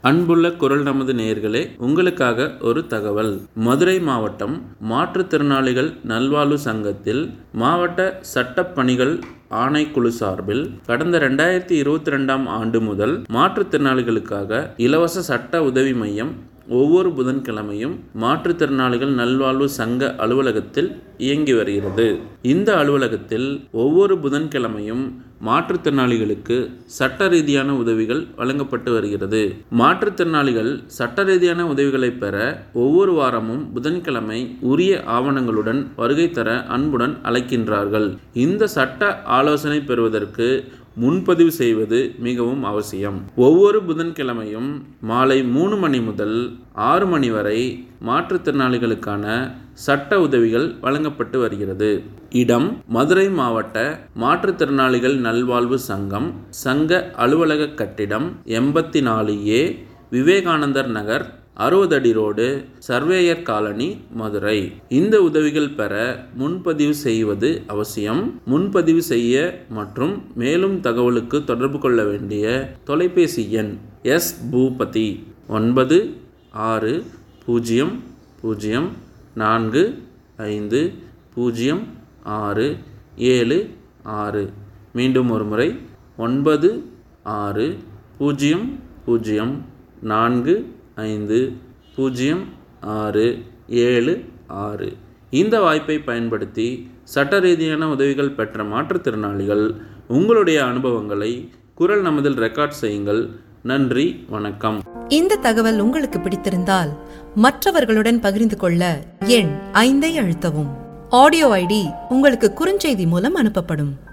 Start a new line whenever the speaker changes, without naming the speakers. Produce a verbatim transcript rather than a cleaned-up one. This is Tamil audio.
அன்புள்ள குரல் நமது நேயர்களே, உங்களுக்காக ஒரு தகவல். மதுரை மாவட்டம் மாற்றுத்திறனாளிகள் நல்வாழ்வு சங்கத்தில் மாவட்ட சட்டப்பணிகள் ஆணைக்குழு சார்பில் கடந்த இரண்டாயிரத்தி இருபத்தி ரெண்டாம் ஆண்டு முதல் மாற்றுத்திறனாளிகளுக்காக இலவச சட்ட உதவி மையம் ஒவ்வொரு புதன்கிழமையும் மாற்றுத்திறனாளிகள் நல்வாழ்வு சங்க அலுவலகத்தில் இயங்கி வருகிறது. இந்த அலுவலகத்தில் ஒவ்வொரு புதன்கிழமையும் மாற்றுத்திறனாளிகளுக்கு சட்ட ரீதியான உதவிகள் வழங்கப்பட்டு வருகிறது. மாற்றுத்திறனாளிகள் சட்ட ரீதியான உதவிகளை பெற ஒவ்வொரு வாரமும் புதன்கிழமை உரிய ஆவணங்களுடன் வருகை தர அன்புடன் அழைக்கின்றார்கள். இந்த சட்ட ஆலோசனை பெறுவதற்கு முன்பதிவு செய்வது மிகவும் அவசியம். ஒவ்வொரு புதன்கிழமையும் மாலை மூணு மணி முதல் ஆறு மணி வரை மாற்றுத்திறனாளிகளுக்கான சட்ட உதவிகள் வழங்கப்பட்டு வருகிறது. இடம் மதுரை மாவட்ட மாற்றுத்திறனாளிகள் நல்வாழ்வு சங்கம், சங்க அலுவலக கட்டிடம் எண்பத்தி நாலு ஏ, விவேகானந்தர் நகர், அறுபது அடி ரோடு, சர்வேயர் காலனி, மதுரை. இந்த உதவிகள் பெற முன்பதிவு செய்வது அவசியம். முன்பதிவு செய்ய மற்றும் மேலும் தகவலுக்கு தொடர்பு கொள்ள வேண்டிய தொலைபேசி எண் எஸ் பூபதி ஒன்பது ஆறு பூஜ்ஜியம் பூஜ்ஜியம் நான்கு ஐந்து பூஜ்ஜியம் ஆறு ஏழு ஆறு. மீண்டும் ஒரு முறை ஒன்பது ஆறு பூஜ்ஜியம் பூஜ்ஜியம் நான்கு ஐந்து பூஜ்ஜியம் ஆறு ஏழு ஆறு. இந்த வாய்ப்பை பயன்படுத்தி சட்ட ரீதியான உதவிகள் பெற்ற மாற்றுத்திறனாளிகள் உங்களுடைய அனுபவங்களை குரல் நமதில் ரெக்கார்ட் செய்யுங்கள். நன்றி, வணக்கம்.
இந்த தகவல் உங்களுக்கு பிடித்திருந்தால் மற்றவர்களுடன் பகிர்ந்து கொள்ள எண் ஐந்தை அழுத்தவும். ஆடியோ ஐடி உங்களுக்கு குறுஞ்செய்தி மூலம் அனுப்பப்படும்.